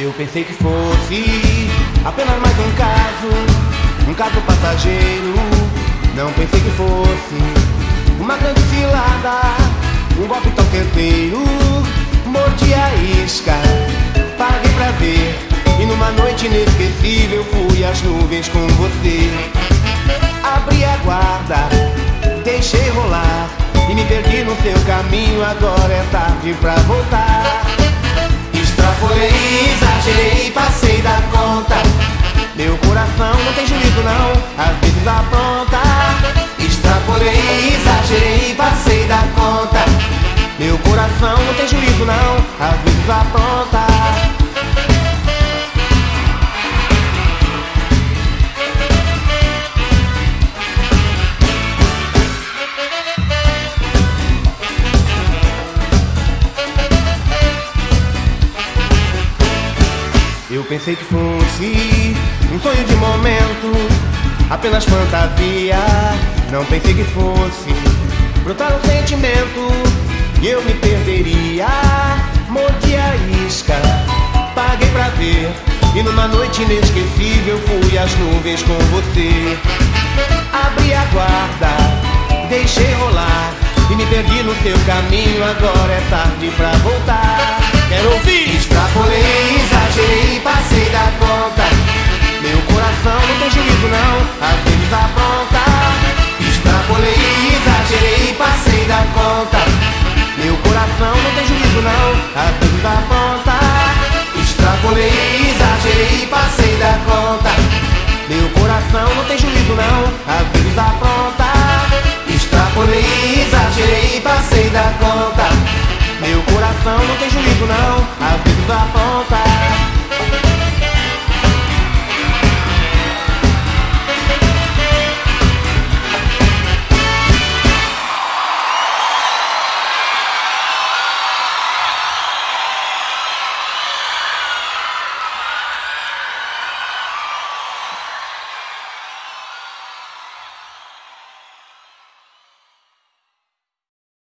Eu pensei que fosse apenas mais um caso passageiro. Não pensei que fosse uma grande cilada, um golpe tão certeiro. Mordi a isca, paguei pra ver, e numa noite inesquecível fui às nuvens com você. Abri a guarda, deixei rolar e me perdi no seu caminho. Agora é tarde pra voltar. Extrapolei, exagerei, passei da conta. Meu coração não tem juízo não, às vezes apronta. Extrapolei, exagerei, passei da conta. Meu coração não tem juízo não, às vezes apronta. Eu pensei que fosse um sonho de momento, apenas fantasia. Não pensei que fosse brotar um sentimento e eu me perderia. Mordi a isca, paguei pra ver, e numa noite inesquecível fui às nuvens com você. Abri a guarda, deixei rolar e me perdi no seu caminho. Agora é tarde pra voltar. Quero ouvir! Extrapolei, exagerei, passei da conta. Meu coração não tem juízo não, às vezes apronta. Extrapolei, exagerei, passei da conta. Meu coração não tem juízo não, às vezes apronta. Extrapolei, exagerei, passei da conta. Meu coração não tem juízo não, às vezes apronta. Extrapolei, exagerei, passei da conta. Meu coração não tem juízo não, às vezes apronta.